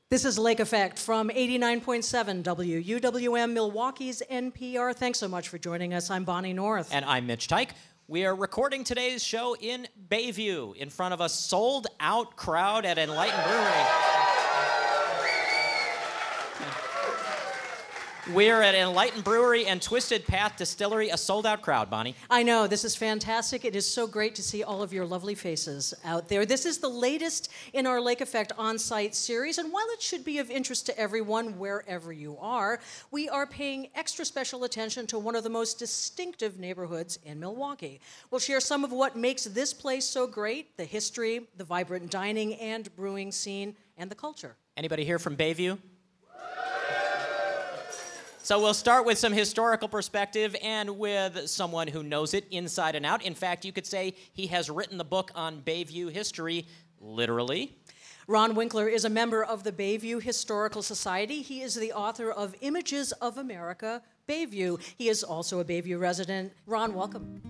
This is Lake Effect from 89.7 WUWM, Milwaukee's NPR. Thanks so much for joining us. I'm Bonnie North. And I'm Mitch Tyke. We are recording today's show in Bayview in front of a sold-out crowd at Enlightened Brewery. We're at Enlightened Brewery and Twisted Path Distillery, a sold-out crowd, Bonnie. I know, this is fantastic. It is so great to see all of your lovely faces out there. This is the latest in our Lake Effect on-site series, and while it should be of interest to everyone wherever you are, we are paying extra special attention to one of the most distinctive neighborhoods in Milwaukee. We'll share some of what makes this place so great, the history, the vibrant dining and brewing scene, and the culture. Anybody here from Bayview? So we'll start with some historical perspective and with someone who knows it inside and out. In fact, you could say he has written the book on Bayview history, literally. Ron Winkler is a member of the Bayview Historical Society. He is the author of Images of America, Bayview. He is also a Bayview resident. Ron, welcome.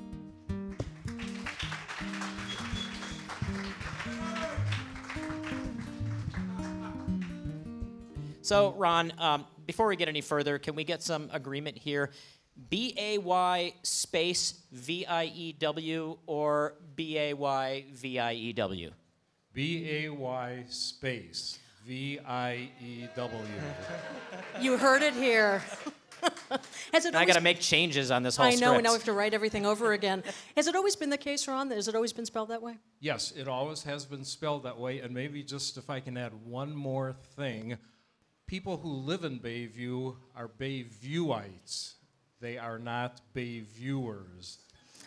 So, Ron, before we get any further, can we get some agreement here? B-A-Y space V-I-E-W or B-A-Y-V-I-E-W? B-A-Y space V-I-E-W. You heard it here. I got to make changes on this whole script. I know, script. and now we have to write everything over again. Has it always been the case, Ron? Has it always been spelled that way? Yes, it always has been spelled that way, and maybe just if I can add one more thing, people who live in Bayview are Bayviewites. They are not Bayviewers.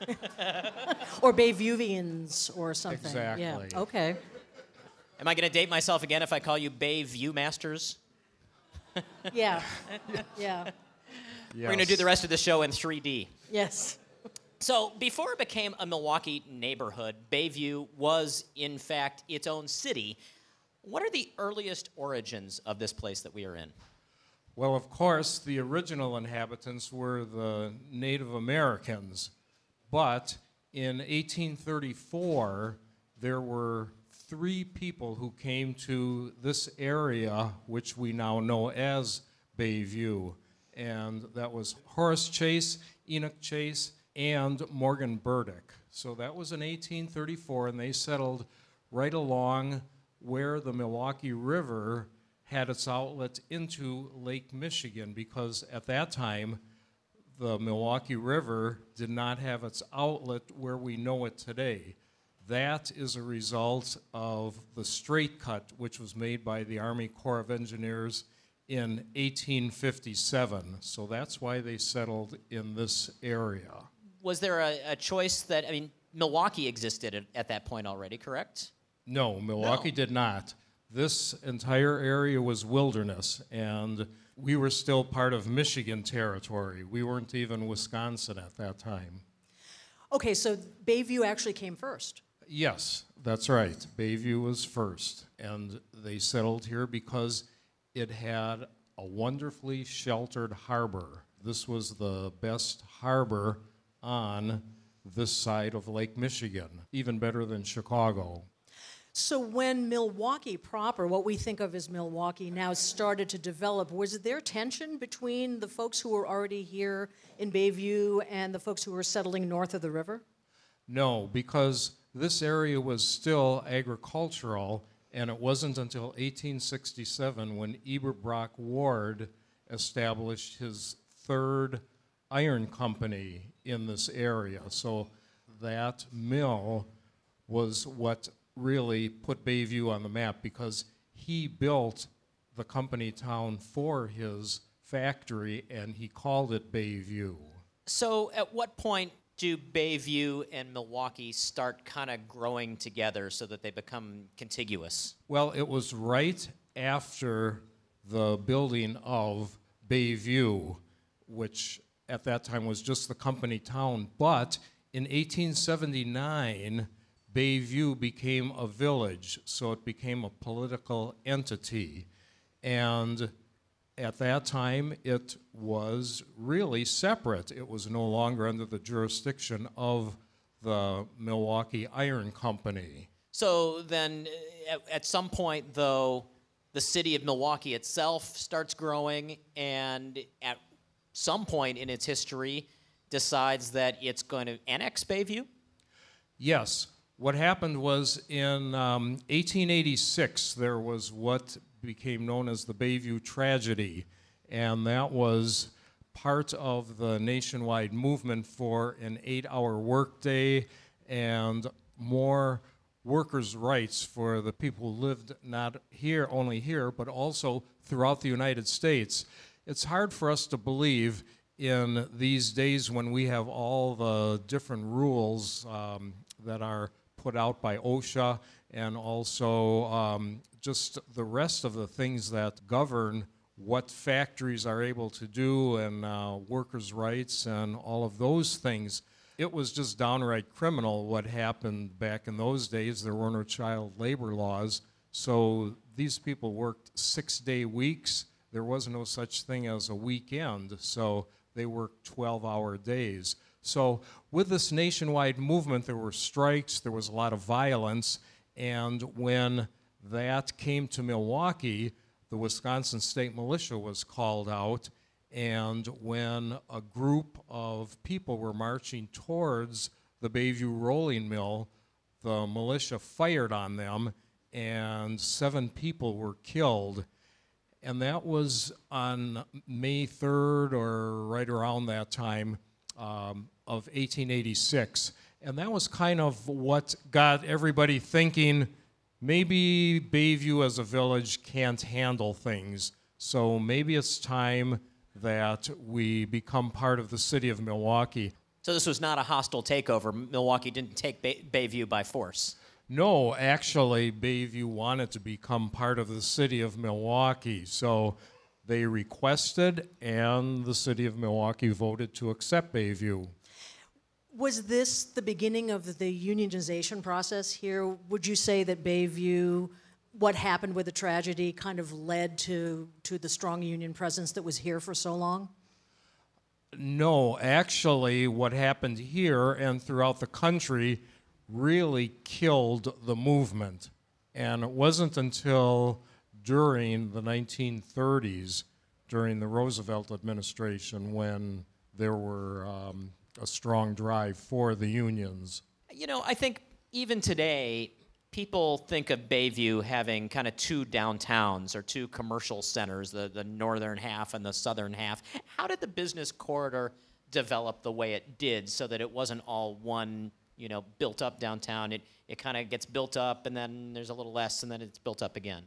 Or Bayviewians or something. Exactly. Yeah. Okay. Am I going to date myself again if I call you Bayview Masters? Yeah. Yeah. Yes. We're going to do the rest of the show in 3D. Yes. So before it became a Milwaukee neighborhood, Bayview was, in fact, its own city. What are the earliest origins of this place that we are in? Well, of course, the original inhabitants were the Native Americans, but in 1834, there were 3 people who came to this area, which we now know as Bayview, and that was Horace Chase, Enoch Chase, and Morgan Burdick. So that was in 1834, and they settled right along where the Milwaukee River had its outlet into Lake Michigan, because at that time, the Milwaukee River did not have its outlet where we know it today. That is a result of the straight cut, which was made by the Army Corps of Engineers in 1857. So that's why they settled in this area. Was there a choice that, Milwaukee existed at that point already, correct? No, Milwaukee did not. This entire area was wilderness, and we were still part of Michigan territory. We weren't even Wisconsin at that time. Okay, so Bayview actually came first. Yes, that's right. Bayview was first, and they settled here because it had a wonderfully sheltered harbor. This was the best harbor on this side of Lake Michigan, even better than Chicago. So when Milwaukee proper, what we think of as Milwaukee now, started to develop, was there tension between the folks who were already here in Bayview and the folks who were settling north of the river? No, because this area was still agricultural, and it wasn't until 1867 when Eberbrock Ward established his 3rd iron company in this area. So that mill was what really put Bayview on the map, because he built the company town for his factory, and he called it Bayview. So at what point do Bayview and Milwaukee start kind of growing together so that they become contiguous? Well, it was right after the building of Bayview, which at that time was just the company town. But in 1879, Bayview became a village, so it became a political entity. And at that time, it was really separate. It was no longer under the jurisdiction of the Milwaukee Iron Company. So then, at some point, though, the city of Milwaukee itself starts growing, and at some point in its history decides that it's going to annex Bayview? Yes. What happened was in 1886, there was what became known as the Bayview tragedy, and that was part of the nationwide movement for an 8-hour workday and more workers' rights for the people who lived not here, only here, but also throughout the United States. It's hard for us to believe in these days when we have all the different rules that are put out by OSHA and also just the rest of the things that govern what factories are able to do and workers' rights and all of those things. It was just downright criminal what happened back in those days. There were no child labor laws, so these people worked 6-day weeks. There was no such thing as a weekend, so they worked 12-hour days. So with this nationwide movement, there were strikes, there was a lot of violence, and when that came to Milwaukee, the Wisconsin State Militia was called out, and when a group of people were marching towards the Bayview rolling mill, the militia fired on them, and 7 people were killed. And that was on May 3rd or right around that time of 1886. And that was kind of what got everybody thinking, maybe Bayview as a village can't handle things, so maybe it's time that we become part of the city of Milwaukee. So this was not a hostile takeover. Milwaukee didn't take Bayview by force. No, actually, Bayview wanted to become part of the city of Milwaukee, so they requested, and the city of Milwaukee voted to accept Bayview. Was this the beginning of the unionization process here? Would you say that Bayview, what happened with the tragedy, kind of led to the strong union presence that was here for so long? No, actually, what happened here and throughout the country really killed the movement. And it wasn't until during the 1930s, during the Roosevelt administration, when there were a strong drive for the unions. You know, I think even today, people think of Bayview having kind of 2 downtowns or 2 commercial centers, the northern half and the southern half. How did the business corridor develop the way it did so that it wasn't all one, built up downtown? It kind of gets built up and then there's a little less and then it's built up again.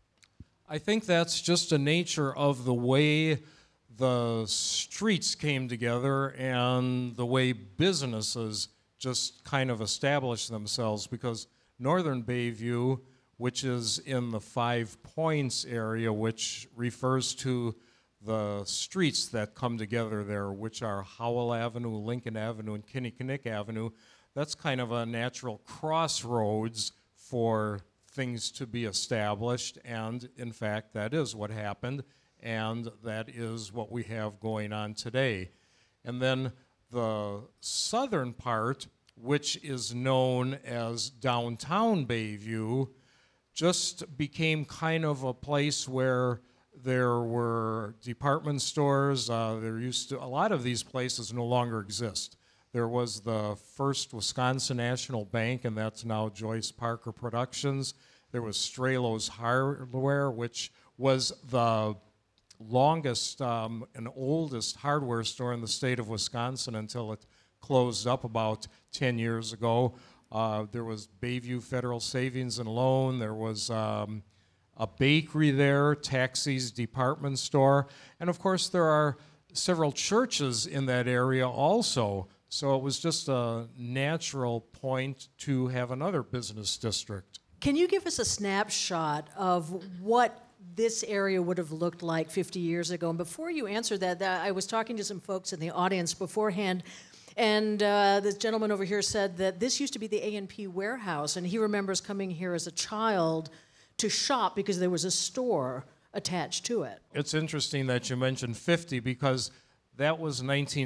I think that's just a nature of the way the streets came together and the way businesses just kind of established themselves, because Northern Bayview, which is in the 5 Points area, which refers to the streets that come together there, which are Howell Avenue, Lincoln Avenue, and Kinnickinnick Avenue, that's kind of a natural crossroads for things to be established, and in fact, that is what happened, and that is what we have going on today. And then the southern part, which is known as downtown Bayview, just became kind of a place where there were department stores. A lot of these places no longer exist. There was the first Wisconsin National Bank, and that's now Joyce Parker Productions. There was Strelow's Hardware, which was the longest and oldest hardware store in the state of Wisconsin until it closed up about 10 years ago. There was Bayview Federal Savings and Loan. There was a bakery there, Taxi's department store. And of course, there are several churches in that area also. So it was just a natural point to have another business district. Can you give us a snapshot of what this area would have looked like 50 years ago? And before you answer that, I was talking to some folks in the audience beforehand, and this gentleman over here said that this used to be the A&P warehouse, and he remembers coming here as a child to shop because there was a store attached to it. It's interesting that you mentioned 50 because that was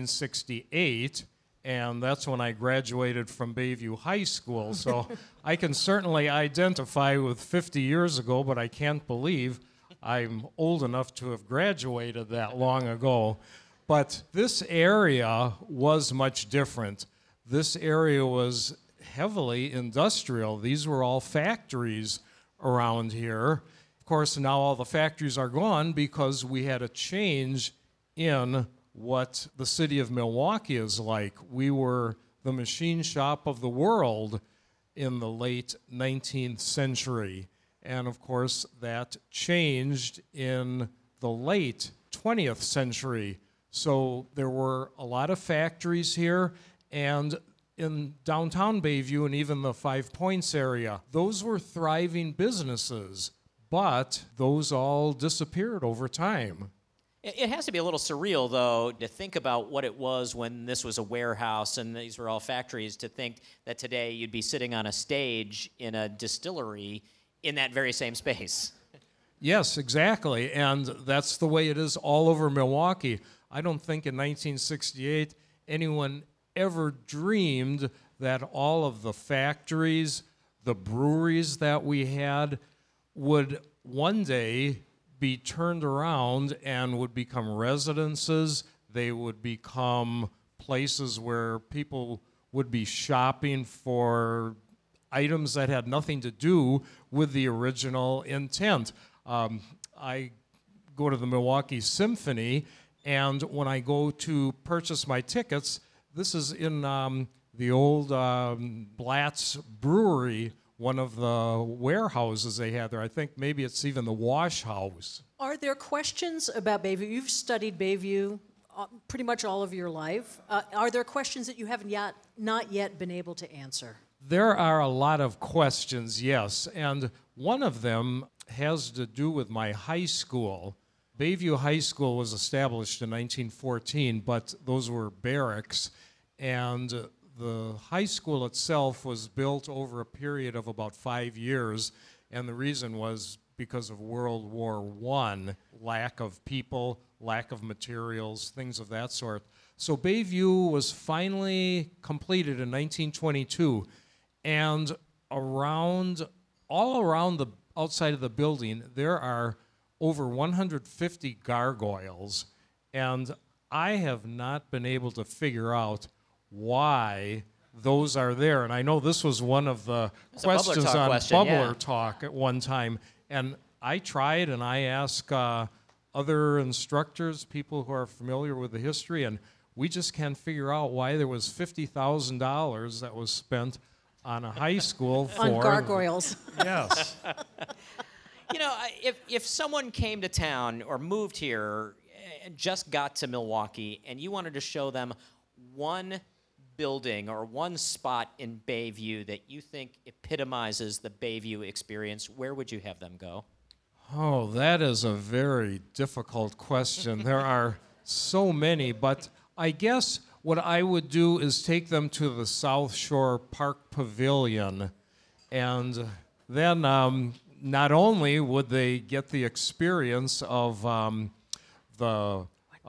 1968, and that's when I graduated from Bayview High School. So I can certainly identify with 50 years ago, but I can't believe I'm old enough to have graduated that long ago. But this area was much different. This area was heavily industrial. These were all factories around here. Of course, now all the factories are gone because we had a change in what the city of Milwaukee is like. We were the machine shop of the world in the late 19th century. And of course, that changed in the late 20th century. So there were a lot of factories here, and in downtown Bayview and even the Five Points area, those were thriving businesses, but those all disappeared over time. It has to be a little surreal, though, to think about what it was when this was a warehouse and these were all factories, to think that today you'd be sitting on a stage in a distillery in that very same space. Yes, exactly, and that's the way it is all over Milwaukee. I don't think in 1968 anyone ever dreamed that all of the factories, the breweries that we had, would one day be turned around and would become residences. They would become places where people would be shopping for items that had nothing to do with the original intent. I go to the Milwaukee Symphony, and when I go to purchase my tickets, this is in the old Blatz Brewery, one of the warehouses they had there. I think maybe it's even the wash house. Are there questions about Bayview? You've studied Bayview pretty much all of your life. Are there questions that you haven't not yet been able to answer? There are a lot of questions, yes, and one of them has to do with my high school. Bayview High School was established in 1914, but those were barracks, and the high school itself was built over a period of about 5 years, and the reason was because of World War I, lack of people, lack of materials, things of that sort. So Bayview was finally completed in 1922, and all around the outside of the building, there are over 150 gargoyles, and I have not been able to figure out why those are there. And I know this was one of the questions on Bubbler Talk at one time, and I tried and I asked other instructors, people who are familiar with the history, and we just can't figure out why there was $50,000 that was spent on a high school for... On gargoyles. Yes. You know, if someone came to town or moved here and just got to Milwaukee and you wanted to show them one building or one spot in Bayview that you think epitomizes the Bayview experience, where would you have them go? Oh, that is a very difficult question. There are so many, but I guess what I would do is take them to the South Shore Park Pavilion, and then not only would they get the experience of the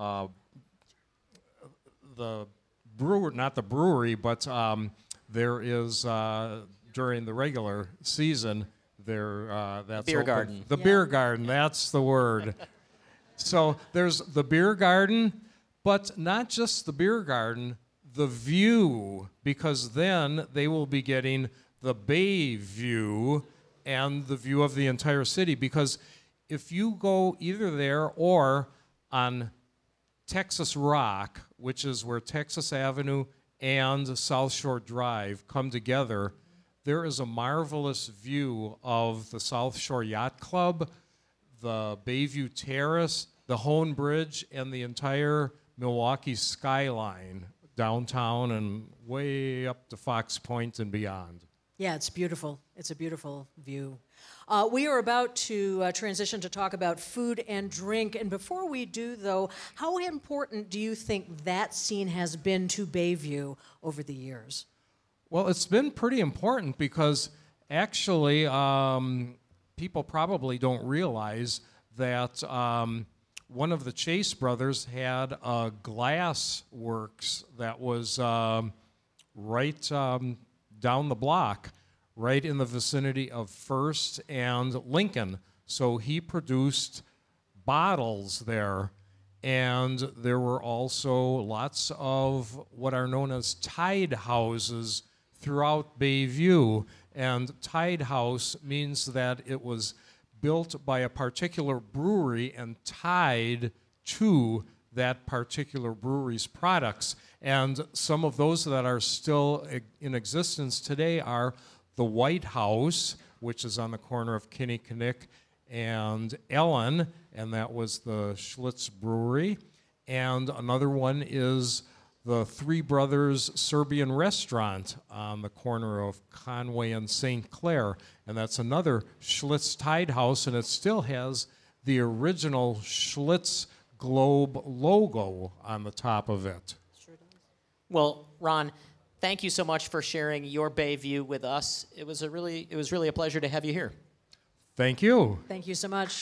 brewer, not the brewery, but there is during the regular season that's beer open. garden. The beer garden, that's the word. So there's the beer garden, but not just the beer garden, the view, because then they will be getting the Bay View and the view of the entire city. Because if you go either there or on Texas Rock, which is where Texas Avenue and South Shore Drive come together, there is a marvelous view of the South Shore Yacht Club, the Bayview Terrace, the Hone Bridge, and the entire Milwaukee skyline downtown and way up to Fox Point and beyond. Yeah, it's beautiful. It's a beautiful view. We are about to transition to talk about food and drink. And before we do, though, how important do you think that scene has been to Bayview over the years? Well, it's been pretty important because actually people probably don't realize that one of the Chase brothers had a glass works that was right down the block, right in the vicinity of First and Lincoln. So he produced bottles there, and there were also lots of what are known as tied houses throughout Bayview. And tied house means that it was built by a particular brewery and tied to that particular brewery's products. And some of those that are still in existence today are the White House, which is on the corner of Kinnickinnick and Ellen, and that was the Schlitz Brewery. And another one is the Three Brothers Serbian Restaurant on the corner of Conway and St. Clair, and that's another Schlitz tied house, and it still has the original Schlitz globe logo on the top of it. Well, Ron, thank you so much for sharing your Bayview with us. It was really a pleasure to have you here. Thank you. Thank you so much.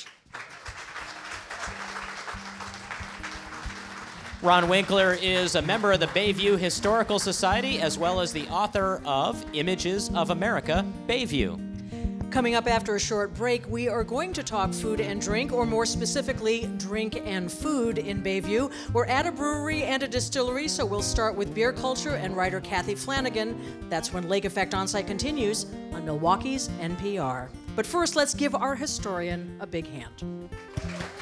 Ron Winkler is a member of the Bayview Historical Society, as well as the author of Images of America, Bayview. Coming up after a short break, we are going to talk food and drink, or more specifically, drink and food in Bayview. We're at a brewery and a distillery, so we'll start with beer culture and writer Kathy Flanagan. That's when Lake Effect Onsite continues on Milwaukee's NPR. But first, let's give our historian a big hand.